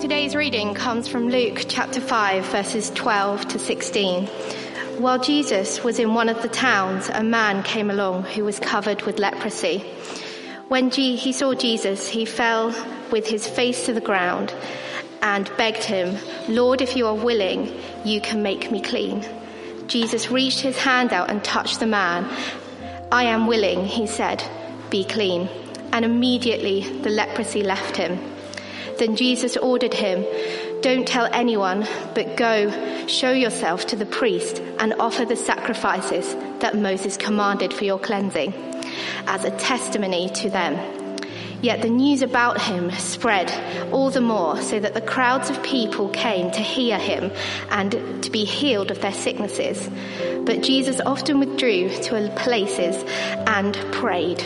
Today's reading comes from Luke chapter 5, verses 12 to 16. While Jesus was in one of the towns, a man came along who was covered with leprosy. When he saw Jesus, he fell with his face to the ground and begged him, "Lord, if you are willing, you can make me clean." Jesus reached his hand out and touched the man. "I am willing," he said, "be clean." And immediately the leprosy left him. Then Jesus ordered him, "Don't tell anyone, but go, show yourself to the priest and offer the sacrifices that Moses commanded for your cleansing, as a testimony to them." Yet the news about him spread all the more, so that the crowds of people came to hear him and to be healed of their sicknesses. But Jesus often withdrew to places and prayed.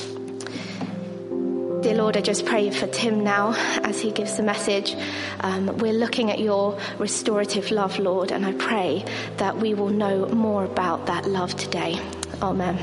Dear Lord, I just pray for Tim now as he gives the message. We're looking at your restorative love, Lord, and I pray that we will know more about that love today. Amen.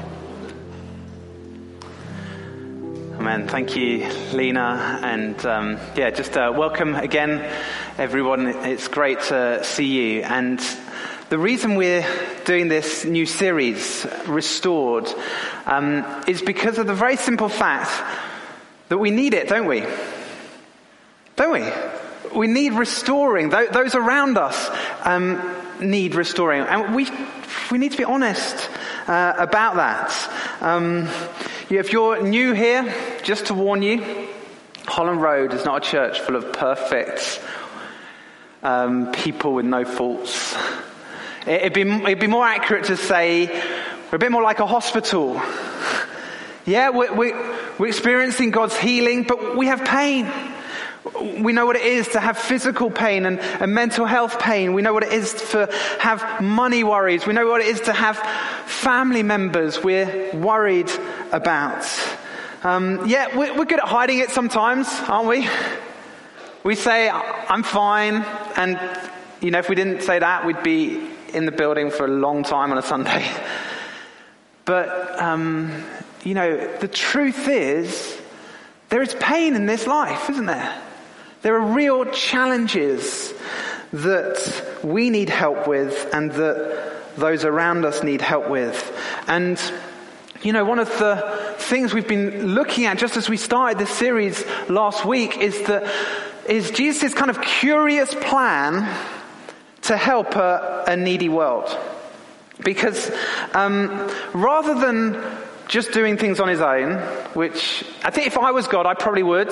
Amen. Thank you, Lena. And welcome again, everyone. It's great to see you. And the reason we're doing this new series, Restored, is because of the very simple fact that we need it, don't we? Don't we? We need restoring. Those around us need restoring. And we need to be honest about that. If you're new here, just to warn you, Holland Road is not a church full of perfect people with no faults. It'd be more accurate to say we're a bit more like a hospital. Yeah, we're experiencing God's healing, but we have pain. We know what it is to have physical pain and mental health pain. We know what it is to have money worries. We know what it is to have family members we're worried about. We're good at hiding it sometimes, aren't we? We say, "I'm fine." And, if we didn't say that, we'd be in the building for a long time on a Sunday. But, the truth is, there is pain in this life, isn't there? There are real challenges that we need help with and that those around us need help with. And, one of the things we've been looking at just as we started this series last week is Jesus' kind of curious plan to help a needy world. Because rather than just doing things on his own, which I think if I was God, I probably would,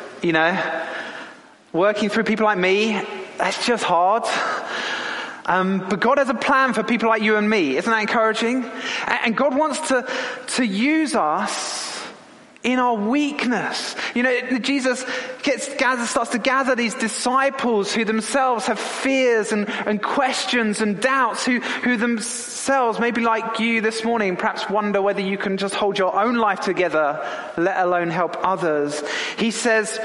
working through people like me, that's just hard. But God has a plan for people like you and me. Isn't that encouraging? And God wants to use us in our weakness. Jesus starts to gather these disciples who themselves have fears and questions and doubts, who themselves, maybe like you this morning, perhaps wonder whether you can just hold your own life together, let alone help others. He says,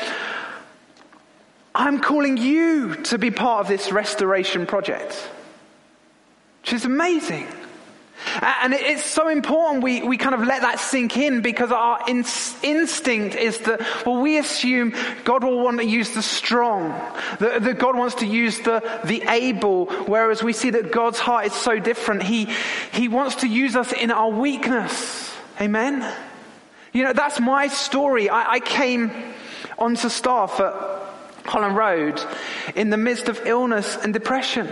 "I'm calling you to be part of this restoration project," which is amazing. And it's so important we kind of let that sink in, because our instinct is that, we assume God will want to use the strong, that God wants to use the able, whereas we see that God's heart is so different. He wants to use us in our weakness. Amen? That's my story. I came onto staff at Holland Road in the midst of illness and depression.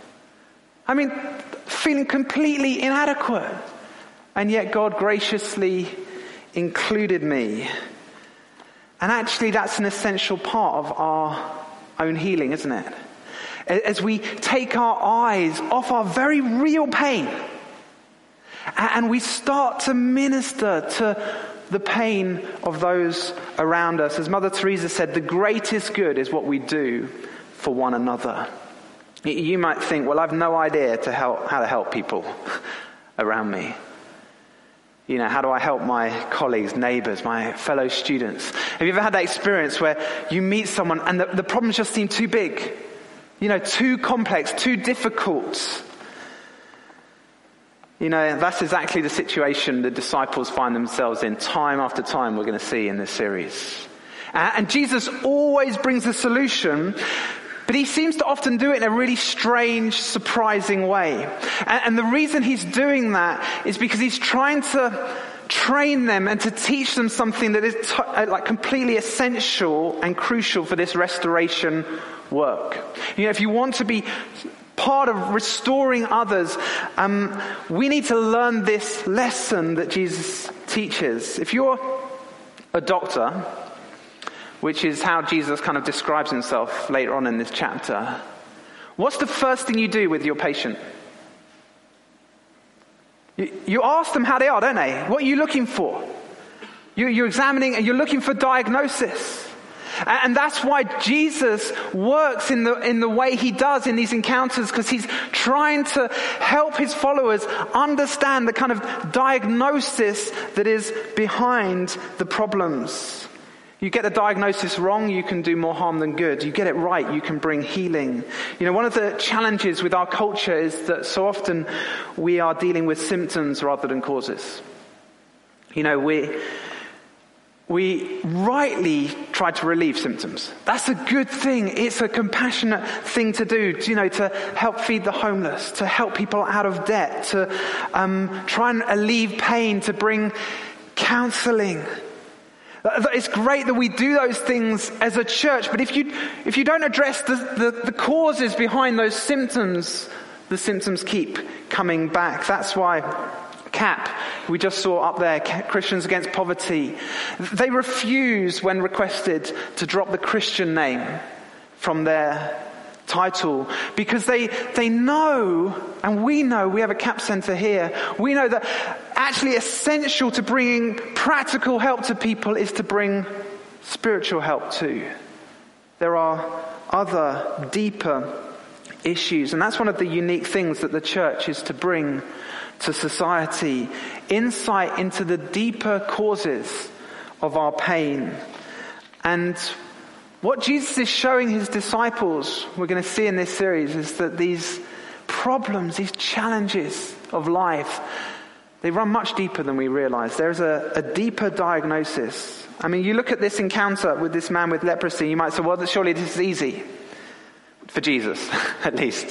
Feeling completely inadequate. And yet God graciously included me. And actually that's an essential part of our own healing, isn't it? As we take our eyes off our very real pain and we start to minister to the pain of those around us. As Mother Teresa said, the greatest good is what we do for one another. You might think, I've no idea how to help people around me. How do I help my colleagues, neighbors, my fellow students? Have you ever had that experience where you meet someone and the problems just seem too big? Too complex, too difficult? That's exactly the situation the disciples find themselves in time after time we're going to see in this series. And Jesus always brings a solution, but he seems to often do it in a really strange, surprising way. And the reason he's doing that is because he's trying to train them and to teach them something that is completely essential and crucial for this restoration work. If you want to be part of restoring others, we need to learn this lesson that Jesus teaches. If you're a doctor, which is how Jesus kind of describes himself later on in this chapter, what's the first thing you do with your patient? You ask them how they are, don't they? What are you looking for? You're examining and you're looking for diagnosis. And that's why Jesus works in the way he does in these encounters, because he's trying to help his followers understand the kind of diagnosis that is behind the problems. You get the diagnosis wrong, you can do more harm than good. You get it right, you can bring healing. One of the challenges with our culture is that so often we are dealing with symptoms rather than causes. We rightly try to relieve symptoms. That's a good thing. It's a compassionate thing to do, to help feed the homeless, to help people out of debt, to try and alleviate pain, to bring counseling. It's great that we do those things as a church, but if you don't address the causes behind those symptoms, the symptoms keep coming back. That's why CAP, we just saw up there, Christians Against Poverty, they refuse when requested to drop the Christian name from their title, because they know, and we know, we have a CAP centre here, we know that actually essential to bringing practical help to people is to bring spiritual help too. There are other, deeper issues, and that's one of the unique things that the church is to bring to society, insight into the deeper causes of our pain. And what Jesus is showing his disciples, we're going to see in this series, is that these problems, these challenges of life, they run much deeper than we realize. There's a deeper diagnosis. I mean, you look at this encounter with this man with leprosy, you might say, well, surely this is easy. For Jesus, at least.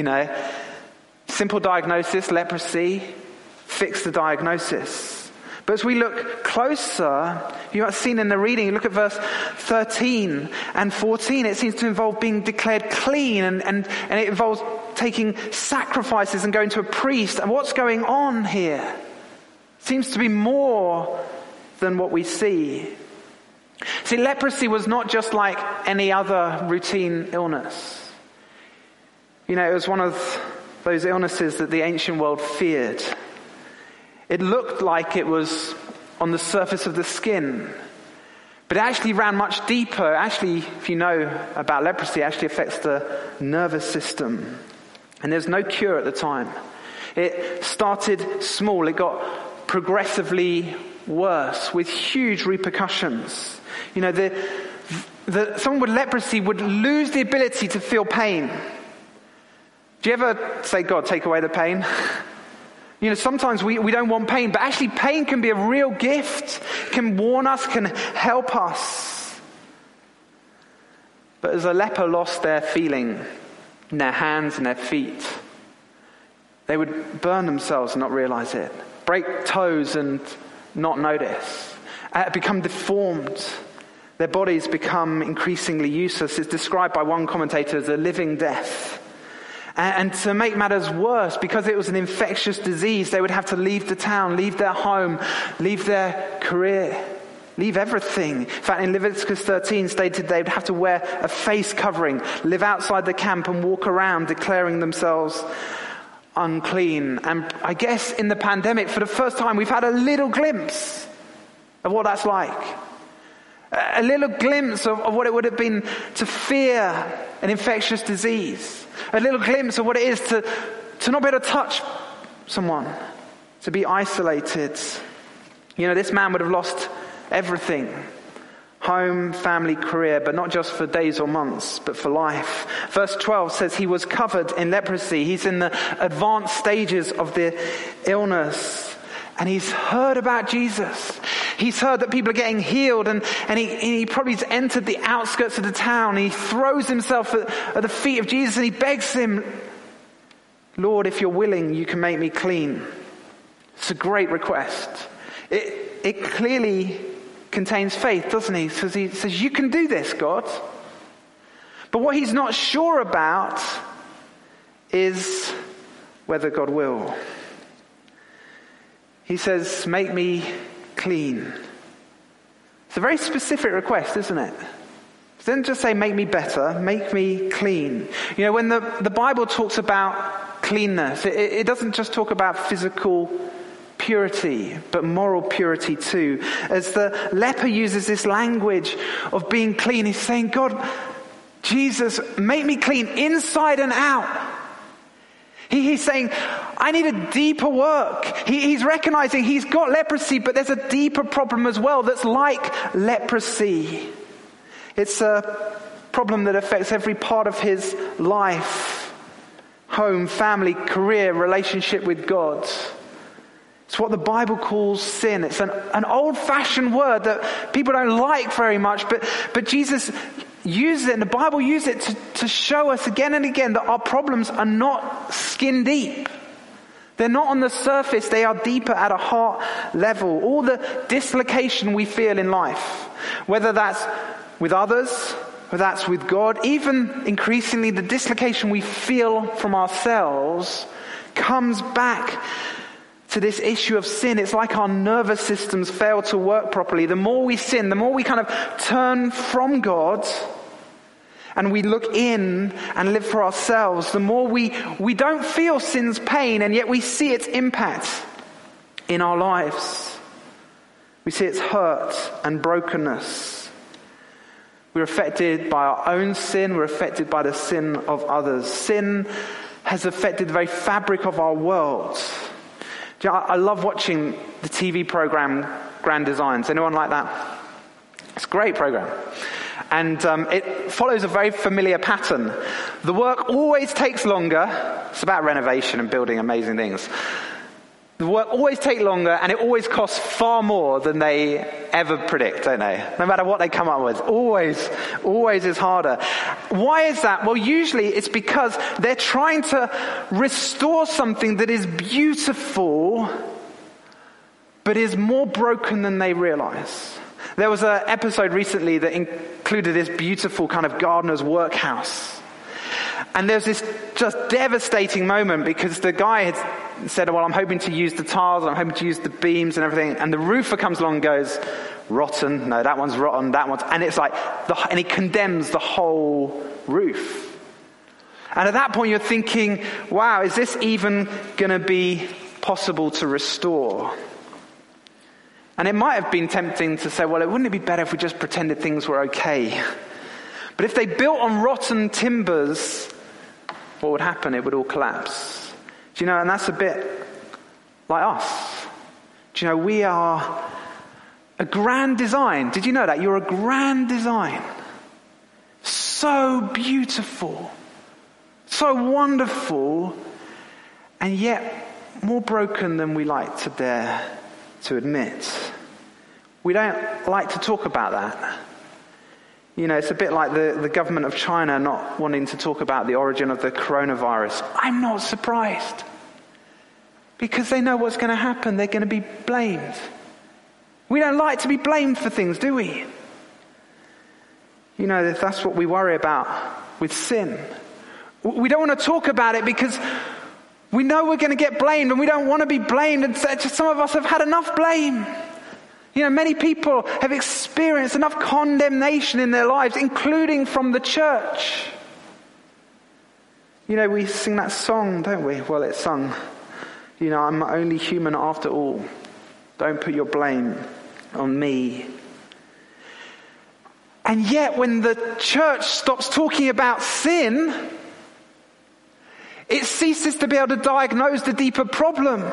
Simple diagnosis, leprosy, fix the diagnosis. But as we look closer, you have seen in the reading, you look at verse 13 and 14, it seems to involve being declared clean, and it involves taking sacrifices and going to a priest. And what's going on here seems to be more than what we see. See, leprosy was not just like any other routine illness. It was one of those illnesses that the ancient world feared. It looked like it was on the surface of the skin, but it actually ran much deeper. Actually, if you know about leprosy, it actually affects the nervous system. And there's no cure at the time. It started small. It got progressively worse with huge repercussions. Someone with leprosy would lose the ability to feel pain. Do you ever say, God, take away the pain? Sometimes we don't want pain, but actually pain can be a real gift, can warn us, can help us. But as a leper lost their feeling in their hands and their feet, they would burn themselves and not realize it, break toes and not notice, become deformed. Their bodies become increasingly useless. It's described by one commentator as a living death. And to make matters worse, because it was an infectious disease, they would have to leave the town, leave their home, leave their career, leave everything. In fact, in Leviticus 13 stated they would have to wear a face covering, live outside the camp and walk around declaring themselves unclean. And I guess in the pandemic, for the first time, we've had a little glimpse of what that's like. A little glimpse of what it would have been to fear an infectious disease. A little glimpse of what it is to not be able to touch someone, to be isolated. This man would have lost everything. Home, family, career, but not just for days or months, but for life. Verse 12 says he was covered in leprosy. He's in the advanced stages of the illness. And he's heard about Jesus. he's heard that people are getting healed, and he probably's entered the outskirts of the town. He throws himself at the feet of Jesus and he begs him, Lord, if you're willing, you can make me clean. It's a great request. It clearly contains faith, doesn't he? Because he says, you can do this, God. But what he's not sure about is whether God will. He says, make me clean. It's a very specific request, isn't it? It doesn't just say, make me better, make me clean. You know, when the Bible talks about cleanness, it doesn't just talk about physical purity, but moral purity too. As the leper uses this language of being clean, he's saying, God, Jesus, make me clean inside and out. He's saying, I need a deeper work. He's recognizing he's got leprosy, but there's a deeper problem as well that's like leprosy. It's a problem that affects every part of his life. Home, family, career, relationship with God. It's what the Bible calls sin. It's an old-fashioned word that people don't like very much, but Jesus uses it, and the Bible uses it to show us again and again that our problems are not skin deep. They're not on the surface, they are deeper at a heart level. All the dislocation we feel in life, whether that's with others, whether that's with God, even increasingly the dislocation we feel from ourselves comes back to this issue of sin. It's like our nervous systems fail to work properly. The more we sin, the more we kind of turn from God and we look in and live for ourselves, the more we don't feel sin's pain, and yet we see its impact in our lives. We see its hurt and brokenness. We're affected by our own sin. We're affected by the sin of others. Sin has affected the very fabric of our world. I love watching the TV program Grand Designs. Anyone like that? It's a great program. And it follows a very familiar pattern. The work always takes longer. It's about renovation and building amazing things. The work always takes longer, and it always costs far more than they ever predict, don't they? No matter what they come up with. Always is harder. Why is that? Well, usually it's because they're trying to restore something that is beautiful, but is more broken than they realize. There was an episode recently that included this beautiful kind of gardener's workhouse. And there's this just devastating moment because the guy had said, well, I'm hoping to use the tiles, and I'm hoping to use the beams and everything. And the roofer comes along and goes, rotten. No, that one's rotten. That one's, and it's like, and he condemns the whole roof. And at that point you're thinking, wow, is this even going to be possible to restore? And it might have been tempting to say, well, wouldn't it be better if we just pretended things were okay? But if they built on rotten timbers, what would happen? It would all collapse. Do you know, and that's a bit like us. Do you know, we are a grand design. Did you know that? You're a grand design. So beautiful. So wonderful. And yet more broken than we like to dare to admit. We don't like to talk about that. You know, it's a bit like the government of China not wanting to talk about the origin of the coronavirus. I'm not surprised. Because they know what's going to happen. They're going to be blamed. We don't like to be blamed for things, do we? You know, that's what we worry about with sin. We don't want to talk about it because we know we're going to get blamed, and we don't want to be blamed. And some of us have had enough blame. You know, many people have experienced enough condemnation in their lives, including from the church. You know, we sing that song, don't we? Well, it's sung. You know, I'm only human after all. Don't put your blame on me. And yet, when the church stops talking about sin, it ceases to be able to diagnose the deeper problem.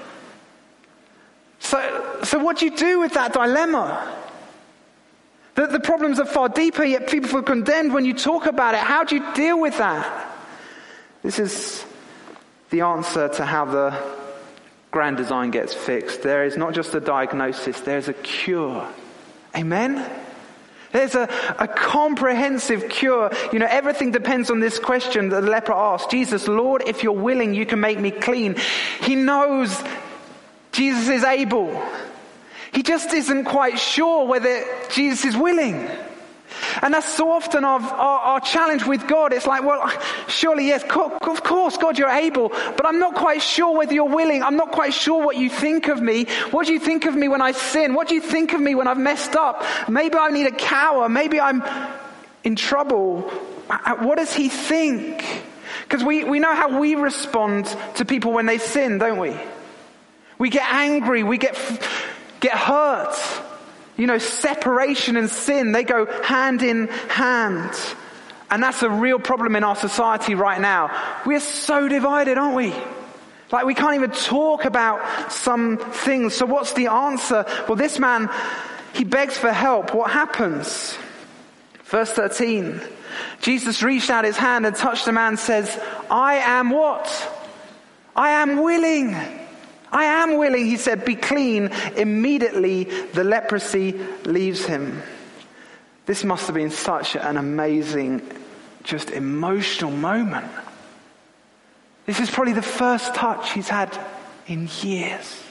So what do you do with that dilemma? The problems are far deeper, yet people feel condemned when you talk about it. How do you deal with that? This is the answer to how the grand design gets fixed. There is not just a diagnosis, there's a cure. Amen? There's a comprehensive cure. You know, everything depends on this question that the leper asked. Jesus, Lord, if you're willing, you can make me clean. He knows Jesus is able. He just isn't quite sure whether Jesus is willing. And that's so often our challenge with God. It's like, well, surely, yes, of course, God, you're able, but I'm not quite sure whether you're willing. I'm not quite sure what you think of me. What do you think of me when I sin? What do you think of me when I've messed up? Maybe I need a cower. Maybe I'm in trouble. What does he think? Because we know how we respond to people when they sin, don't we? We get angry. We get hurt. You know, separation and sin, they go hand in hand. And that's a real problem in our society right now. We are so divided, aren't we? Like, we can't even talk about some things. So what's the answer? Well, this man, he begs for help. What happens? Verse 13. Jesus reached out his hand and touched the man and says, I am what? I am willing. I am willing, he said, be clean. Immediately the leprosy leaves him. This must have been such an amazing, just emotional moment. This is probably the first touch he's had in years.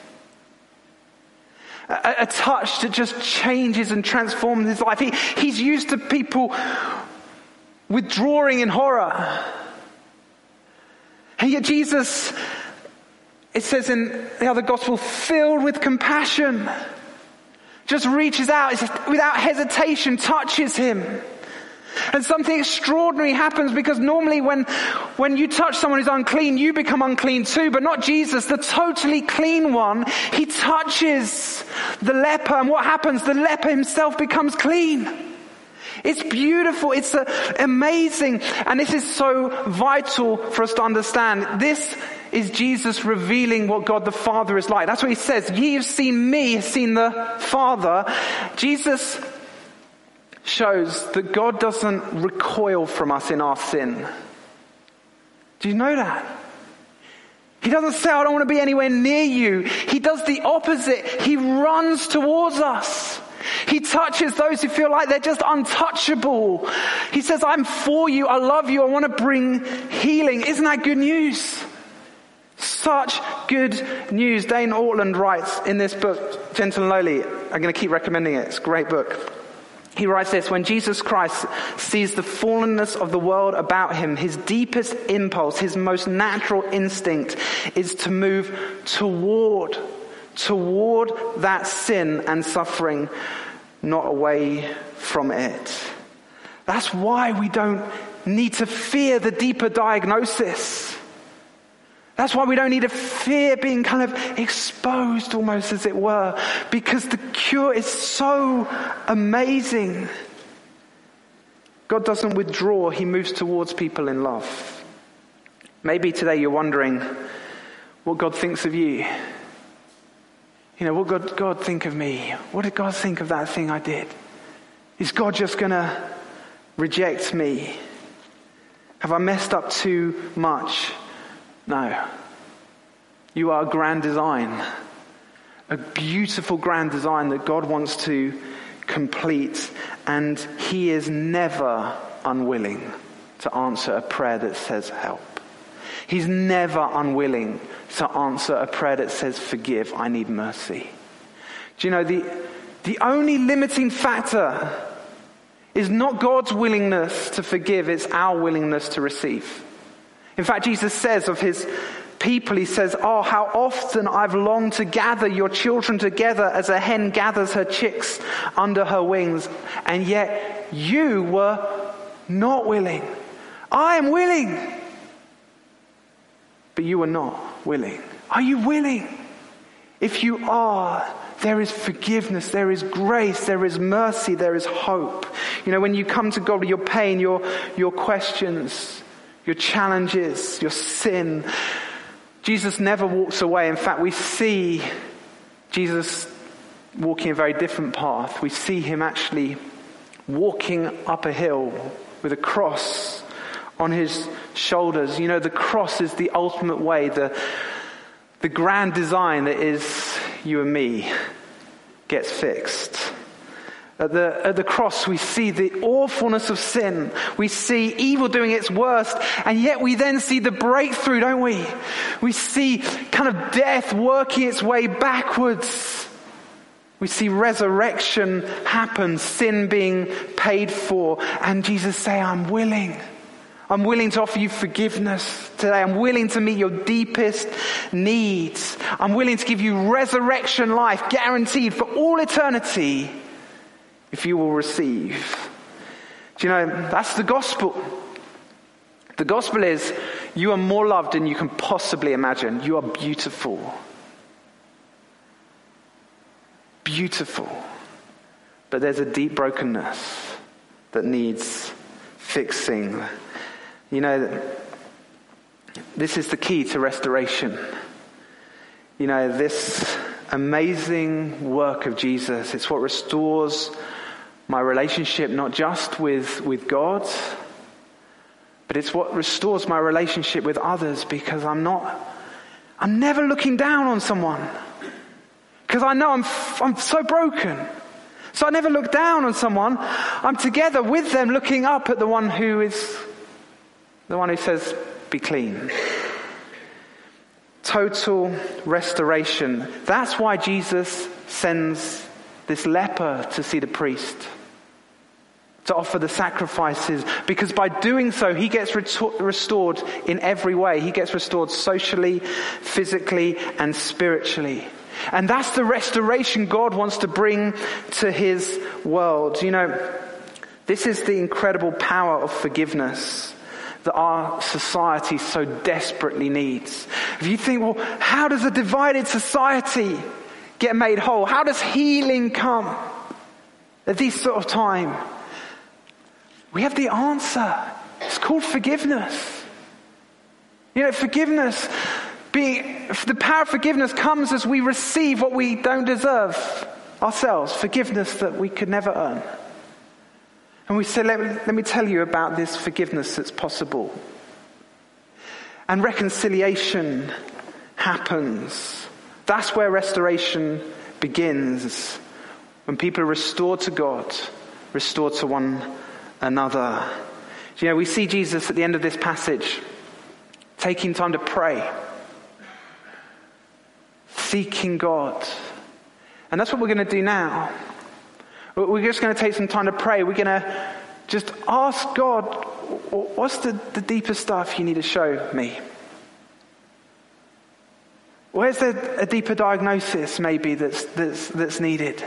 A touch that just changes and transforms his life. He's used to people withdrawing in horror. And yet Jesus, it says in the other gospel, filled with compassion, just reaches out, without hesitation, touches him. And something extraordinary happens, because normally when you touch someone who's unclean, you become unclean too, but not Jesus, the totally clean one. He touches the leper, and what happens? The leper himself becomes clean. It's beautiful. It's amazing. And this is so vital for us to understand. This is Jesus revealing what God the Father is like. That's what he says. Ye have seen me, have seen the Father. Jesus shows that God doesn't recoil from us in our sin. Do you know that? He doesn't say, I don't want to be anywhere near you. He does the opposite. He runs towards us. He touches those who feel like they're just untouchable. He says, I'm for you. I love you. I want to bring healing. Isn't that good news? Such good news. Dane Ortland writes in this book, Gentle and Lowly. I'm going to keep recommending it. It's a great book. He writes this: when Jesus Christ sees the fallenness of the world about him, his deepest impulse, his most natural instinct is to move toward that sin and suffering, not away from it. That's why we don't need to fear the deeper diagnosis. That's why we don't need to fear being kind of exposed, almost, as it were, because the cure is so amazing. God doesn't withdraw, he moves towards people in love. Maybe today you're wondering what God thinks of you. You know, what God think of me? What did God think of that thing I did? Is God just going to reject me? Have I messed up too much? No. You are a grand design. A beautiful grand design that God wants to complete. And he is never unwilling to answer a prayer that says help. He's never unwilling to answer a prayer that says forgive, I need mercy. Do you know, the only limiting factor is not God's willingness to forgive, it's our willingness to receive. In fact, Jesus says of his people, he says, oh, how often I've longed to gather your children together as a hen gathers her chicks under her wings, and yet you were not willing. I am willing, but you are not willing. Are you willing? If you are, there is forgiveness, there is grace, there is mercy, there is hope. You know, when you come to God with your pain, your questions, your challenges, your sin, Jesus never walks away. In fact, we see Jesus walking a very different path. We see him actually walking up a hill with a cross on his shoulders. You know, the cross is the ultimate way, the the grand design that is you and me gets fixed. At the cross, we see the awfulness of sin. We see evil doing its worst, and yet we then see the breakthrough, don't we? We see kind of death working its way backwards. We see resurrection happen, sin being paid for, and Jesus say, I'm willing. I'm willing to offer you forgiveness today. I'm willing to meet your deepest needs. I'm willing to give you resurrection life, guaranteed for all eternity, if you will receive. Do you know, that's the gospel. The gospel is, you are more loved than you can possibly imagine. You are beautiful. Beautiful. But there's a deep brokenness that needs fixing. You know, this is the key to restoration. You know, this amazing work of Jesus, it's what restores my relationship not just with God, but it's what restores my relationship with others, because I'm never looking down on someone. Because I know I'm so broken. So I never look down on someone. I'm together with them, looking up at the one who says, be clean. Total restoration. That's why Jesus sends this leper to see the priest, to offer the sacrifices, because by doing so, he gets restored in every way. He gets restored socially, physically, and spiritually. And that's the restoration God wants to bring to his world. You know, this is the incredible power of forgiveness that our society so desperately needs. If you think, well, how does a divided society get made whole? How does healing come at this sort of time? We have the answer. It's called forgiveness. You know, forgiveness, the power of forgiveness comes as we receive what we don't deserve ourselves. Forgiveness that we could never earn. And we say, let me tell you about this forgiveness that's possible. And reconciliation happens. That's where restoration begins. When people are restored to God, restored to one another. You know, we see Jesus at the end of this passage taking time to pray, seeking God. And that's what we're going to do now. We're just going to take some time to pray. We're going to just ask God, what's the deeper stuff you need to show me? Where's a deeper diagnosis maybe that's needed?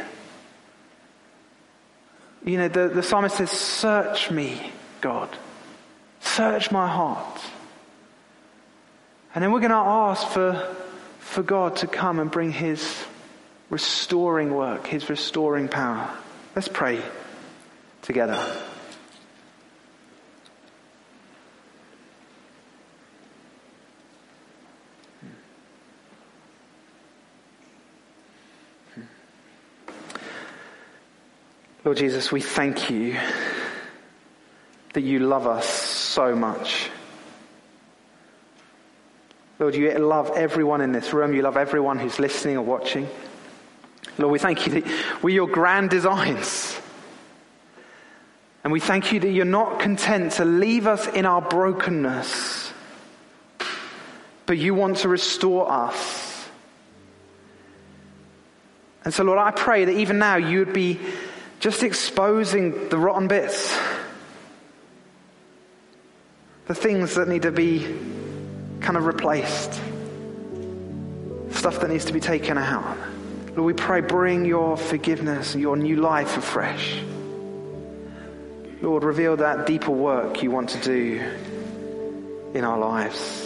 You know, the psalmist says, search me, God. Search my heart. And then we're going to ask for God to come and bring his restoring work, his restoring power. Let's pray together. Lord Jesus, we thank you that you love us so much. Lord, you love everyone in this room. You love everyone who's listening or watching. Lord, we thank you that we're your grand designs. And we thank you that you're not content to leave us in our brokenness, but you want to restore us. And so, Lord, I pray that even now you would be just exposing the rotten bits, the things that need to be kind of replaced, stuff that needs to be taken out. Lord, we pray, bring your forgiveness and your new life afresh. Lord, reveal that deeper work you want to do in our lives.